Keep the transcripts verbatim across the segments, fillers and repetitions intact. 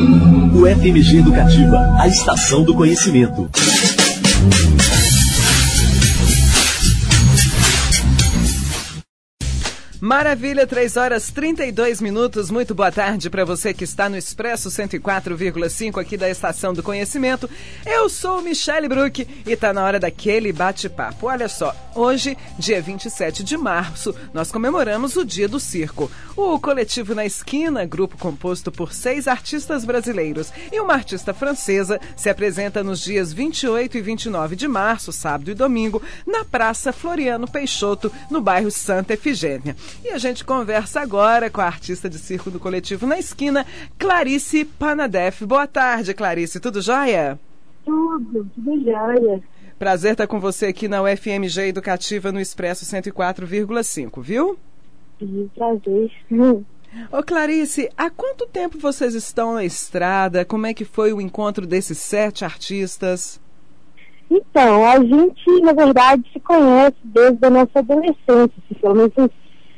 O F M G Educativa, a estação do conhecimento. Maravilha, três horas e trinta e dois minutos. Muito boa tarde para você que está no Expresso cento e quatro vírgula cinco aqui da Estação do Conhecimento. Eu sou Michele Bruck e está na hora daquele bate-papo. Olha só, hoje, dia vinte e sete de março, nós comemoramos o Dia do Circo. O Coletivo na Esquina, grupo composto por seis artistas brasileiros e uma artista francesa, se apresenta nos dias vinte e oito e vinte e nove de março, sábado e domingo, na Praça Floriano Peixoto, no bairro Santa Efigênia. E a gente conversa agora com a artista de circo do Coletivo na Esquina, Clarice Panadef. Boa tarde, Clarice. Tudo jóia? Tudo, tudo jóia. Prazer estar com você aqui na U F M G Educativa no Expresso cento e quatro vírgula cinco, viu? Sim, prazer. Ô Clarice, há quanto tempo vocês estão na estrada? Como é que foi o encontro desses sete artistas? Então, a gente, na verdade, se conhece desde a nossa adolescência, pelo menos uns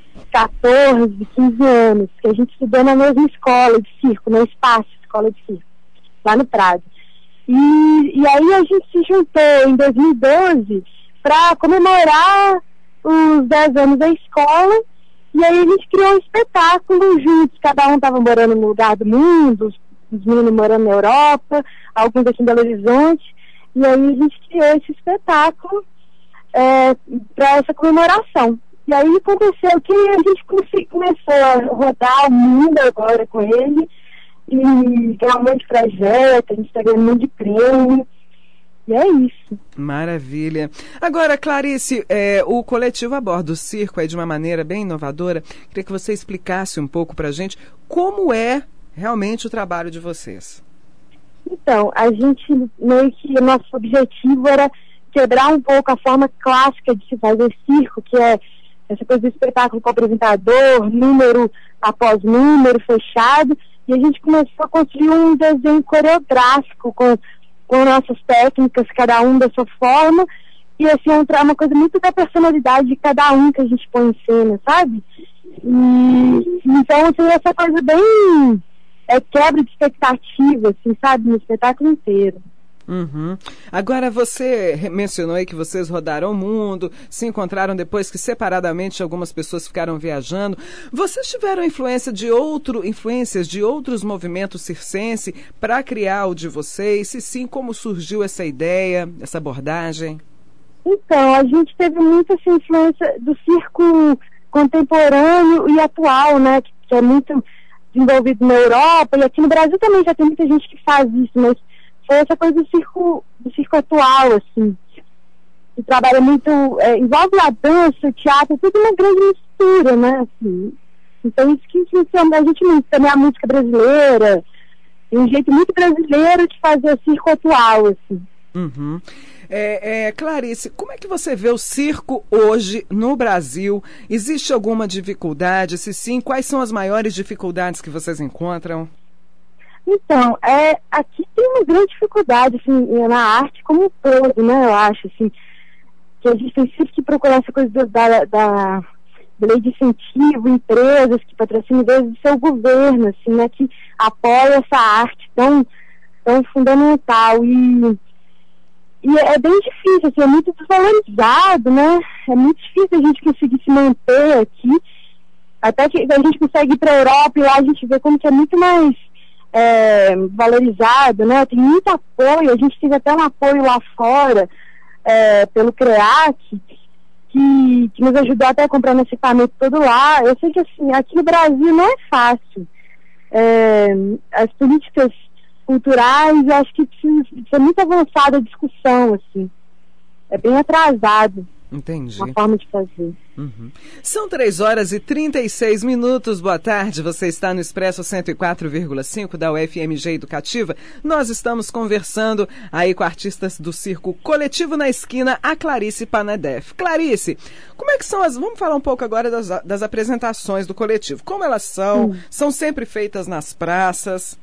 catorze, quinze anos, que a gente estudou na mesma escola de circo, no Espaço Escola de Circo, lá no Prado. E, e aí a gente se juntou em dois mil e doze para comemorar os dez anos da escola, e aí a gente criou um espetáculo juntos, cada um estava morando no lugar do mundo, os, os meninos morando na Europa, alguns aqui em Belo Horizonte, e aí a gente criou esse espetáculo é, para essa comemoração. E aí aconteceu que a gente começou a rodar o mundo agora com ele, e ganhar um monte de projeto, a gente está ganhando um monte de prêmio, e é isso. Maravilha. Agora, Clarice, é, o coletivo aborda o circo aí de uma maneira bem inovadora. Queria que você explicasse um pouco para a gente como é realmente o trabalho de vocês. Então, a gente, meio que o nosso objetivo era quebrar um pouco a forma clássica de se fazer circo, que é essa coisa do espetáculo com o apresentador, número após número, fechado, e a gente começou a construir um desenho coreográfico com, com nossas técnicas, cada um da sua forma, e assim, é uma coisa muito da personalidade de cada um que a gente põe em cena, sabe? E, então, assim, essa coisa bem é, quebra de expectativa, assim, sabe, no espetáculo inteiro. Uhum. Agora, você mencionou aí que vocês rodaram o mundo, se encontraram depois que separadamente algumas pessoas ficaram viajando. Vocês tiveram influência de outro, influências de outros movimentos circense para criar o de vocês? Se sim, como surgiu essa ideia, essa abordagem? Então, a gente teve muita essa influência do circo contemporâneo e atual, né, que, que é muito desenvolvido na Europa, e aqui no Brasil também já tem muita gente que faz isso, mas foi essa coisa do circo, do circo atual, assim, que trabalha muito, é, envolve a dança, o teatro, tudo uma grande mistura, né, assim. Então isso que influenciou a gente muito, também a música brasileira, tem um jeito muito brasileiro de fazer o circo atual, assim. Uhum. É, é, Clarice, como é que você vê o circo hoje no Brasil? Existe alguma dificuldade? Se sim, quais são as maiores dificuldades que vocês encontram? Então, é, aqui tem uma grande dificuldade, assim, na arte como um todo, né, eu acho, assim, que a gente tem sempre que procurar essa coisa do, da, da, da lei de incentivo, empresas que patrocinam, em vez de ser o governo, assim, né, que apoia essa arte tão, tão fundamental, e, e é bem difícil, assim, é muito desvalorizado, né, é muito difícil a gente conseguir se manter aqui, até que a gente consegue ir para a Europa e lá a gente vê como que é muito mais É, valorizado, né? Tem muito apoio, a gente teve até um apoio lá fora é, pelo CREAC, que, que nos ajudou até a comprar esse equipamento todo lá. Eu sei que assim, aqui no Brasil não é fácil. É, as políticas culturais, eu acho que precisa, precisa muito avançada a discussão, assim. É bem atrasado. Entendi. Uma forma de fazer. Uhum. São três horas e trinta e seis minutos. Boa tarde, você está no Expresso cento e quatro vírgula cinco da U F M G Educativa. Nós estamos conversando aí com artistas do circo Coletivo na Esquina, a Clarice Panadef. Clarice, como é que são as... Vamos falar um pouco agora das, das apresentações do coletivo. Como elas são? Hum. São sempre feitas nas praças?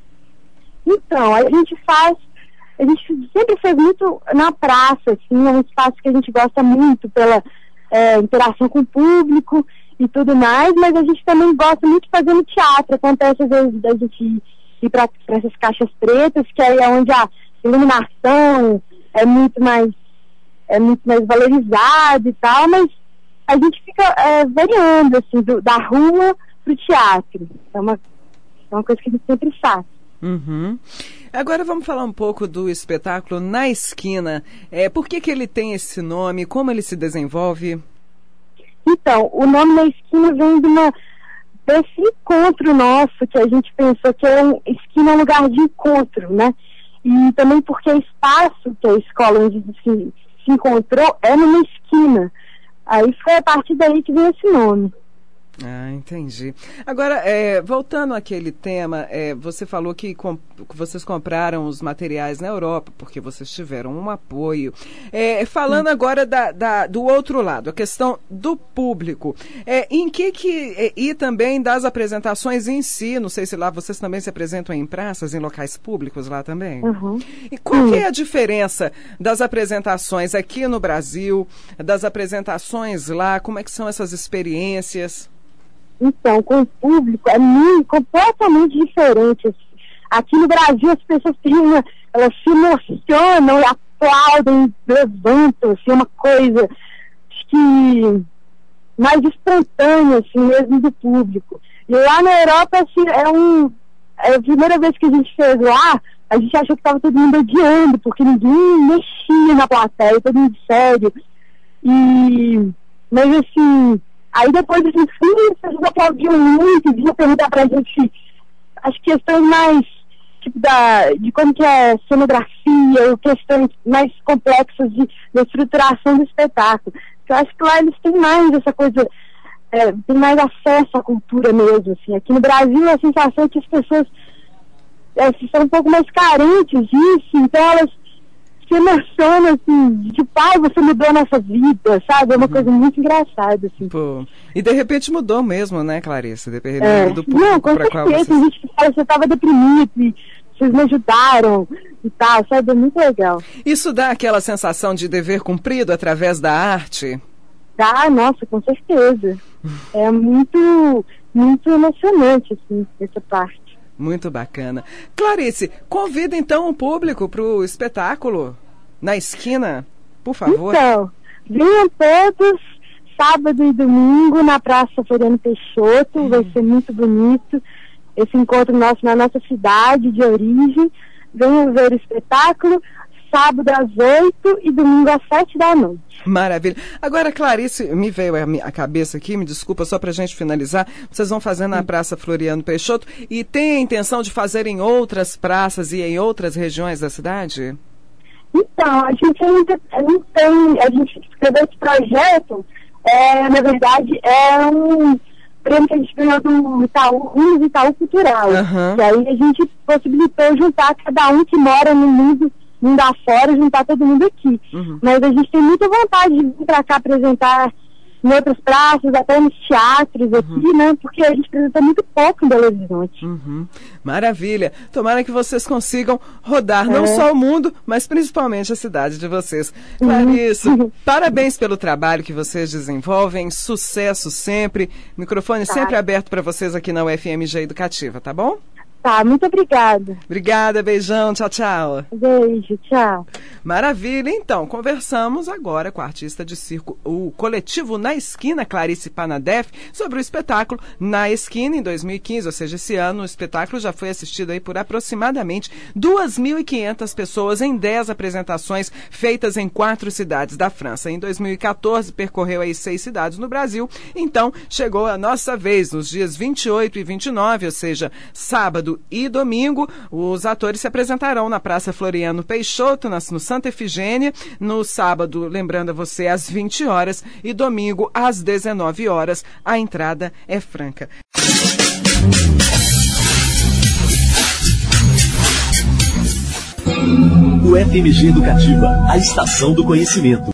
Então, a gente faz... A gente sempre fez muito na praça, assim, é um espaço que a gente gosta muito pela é, interação com o público e tudo mais, mas a gente também gosta muito de fazer no teatro. Acontece às vezes da gente ir para essas caixas pretas, que aí é onde a iluminação é muito mais, é muito mais valorizada e tal, mas a gente fica é, variando, assim, do, da rua pro teatro. É uma, é uma coisa que a gente sempre faz. Uhum. Agora vamos falar um pouco do espetáculo Na Esquina. É, por que que ele tem esse nome? Como ele se desenvolve? Então, o nome Na Esquina vem de uma, desse encontro nosso, que a gente pensou que é um, esquina é um lugar de encontro, né? E também porque o espaço que a escola onde se, se encontrou é numa esquina. Aí foi a partir daí que veio esse nome. Ah, entendi. Agora, é, voltando àquele tema, é, você falou que, com, que vocês compraram os materiais na Europa, porque vocês tiveram um apoio. É, falando hum. agora da, da, do outro lado, a questão do público. É, em que que... É, e também das apresentações em si, não sei se lá vocês também se apresentam em praças, em locais públicos lá também? Uhum. E qual hum. que é a diferença das apresentações aqui no Brasil, das apresentações lá, como é que são essas experiências? Então, com o público é muito, completamente diferente. Aqui no Brasil as pessoas têm uma, elas se emocionam e aplaudem, levantam, assim, uma coisa que mais espontânea, assim, mesmo do público. E lá na Europa, assim, é um, é a primeira vez que a gente fez lá, a gente achou que estava todo mundo odiando, porque ninguém mexia na plateia, todo mundo sério. E, mas assim... Aí depois de sim, vocês aplaudiam muito, vinham perguntar pra gente as questões mais, tipo, da, de como que é cenografia, ou questões mais complexas de, de estruturação do espetáculo. Eu acho que lá eles têm mais essa coisa, é, tem mais acesso à cultura mesmo, assim. Aqui no Brasil a sensação é que as pessoas é, são um pouco mais carentes disso, então elas se emocionam, assim, de pai, você mudou a nossa vida, sabe? É uma uhum. coisa muito engraçada, assim. Pô. E de repente mudou mesmo, né, Clarice? Dependendo é. do público. Não, com pra certeza, qual vocês... a gente fala, você estava deprimido e vocês me ajudaram e tal, sabe? É muito legal. Isso dá aquela sensação de dever cumprido através da arte? Dá, nossa, com certeza. É muito, muito emocionante, assim, essa parte. Muito bacana. Clarice, convida então o público para o espetáculo Na Esquina, por favor. Então, venham todos, sábado e domingo, na Praça Floriano Peixoto, hum. vai ser muito bonito. Esse encontro nosso na nossa cidade de origem. Venham ver o espetáculo, sábado às oito e domingo às sete da noite. Maravilha. Agora, Clarice, me veio a cabeça aqui, me desculpa, só para a gente finalizar, vocês vão fazer na Praça Floriano Peixoto e tem a intenção de fazer em outras praças e em outras regiões da cidade? Então, a gente ainda não tem, a gente escreveu esse projeto, é, na verdade, é um prêmio que a gente ganhou do Itaú, Rumos Itaú Cultural, uhum. e aí a gente possibilitou juntar cada um que mora no mundo mundo afora, juntar todo mundo aqui. Uhum. Mas a gente tem muita vontade de vir para cá apresentar em outras praças, até nos teatros aqui, uhum. né? Porque a gente apresenta muito pouco em Belo Horizonte. Uhum. Maravilha. Tomara que vocês consigam rodar é. não só o mundo, mas principalmente a cidade de vocês. Clarice, uhum. parabéns pelo trabalho que vocês desenvolvem, sucesso sempre. Microfone tá. sempre aberto para vocês aqui na U F M G Educativa, tá bom? Tá, muito obrigada. Obrigada, beijão, tchau, tchau. Beijo, tchau. Maravilha, então, conversamos agora com a artista de circo, o coletivo Na Esquina, Clarice Panadef, sobre o espetáculo Na Esquina em dois mil e quinze, ou seja, esse ano o espetáculo já foi assistido aí por aproximadamente duas mil e quinhentas pessoas em dez apresentações feitas em quatro cidades da França. Em dois mil e quatorze percorreu aí seis cidades no Brasil, então chegou a nossa vez nos dias vinte e oito e vinte e nove, ou seja, sábado e domingo, os atores se apresentarão na Praça Floriano Peixoto, no Santa Efigênia, no sábado, lembrando a você, às vinte horas e domingo às dezenove horas. A entrada é franca. U F M G Educativa, a estação do conhecimento.